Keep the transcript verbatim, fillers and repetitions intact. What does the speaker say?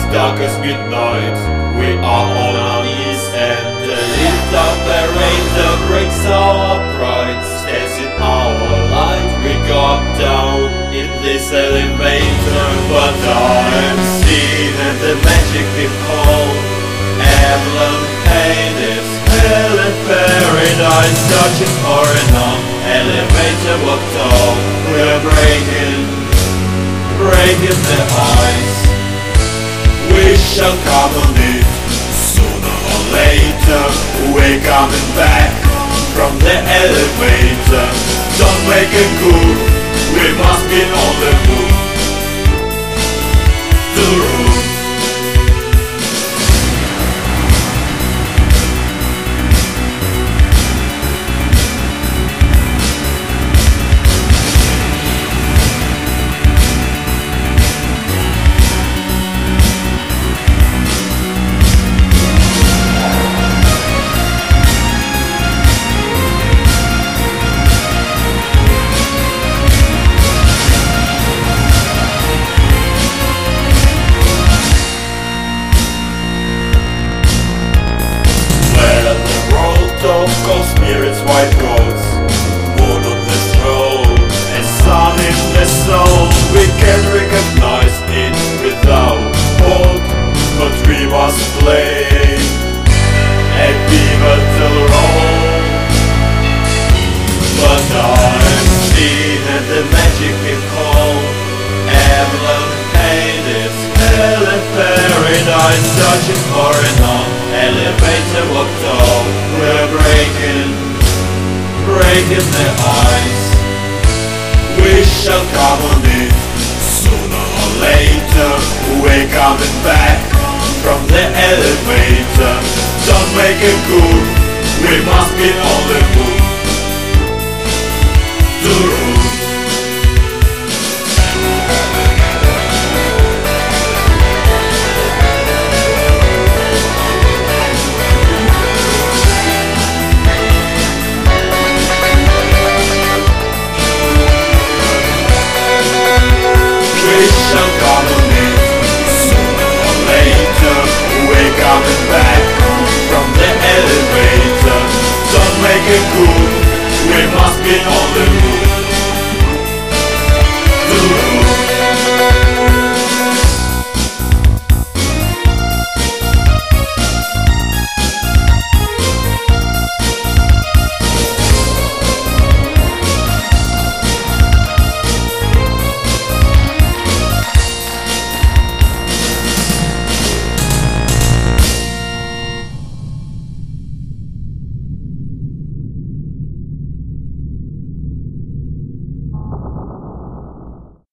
dark as midnight. We are on our knees and the lift operator breaks our pride. Stands in our light, we got down in this elevator. But I'm seen and the magic we call Avalon Hades, hell and paradise, searching for an elevator walked on. We're breaking, breaking the ice. We shall come on it, sooner or later. We're coming back from the elevator. Don't make a move, we must be on the move. To the roof. Ghost spirits, white goats, moon on the throne, and sun in the soul. We can recognize it without fault, but we must play a pivotal role. But I'm seen and the magic we call Avalon Hades, hell and paradise, searching for an elevator walked on. We're breaking, breaking the ice. We shall come on it, sooner or later. We're coming back from the elevator. Don't make it good, we must be on the move. To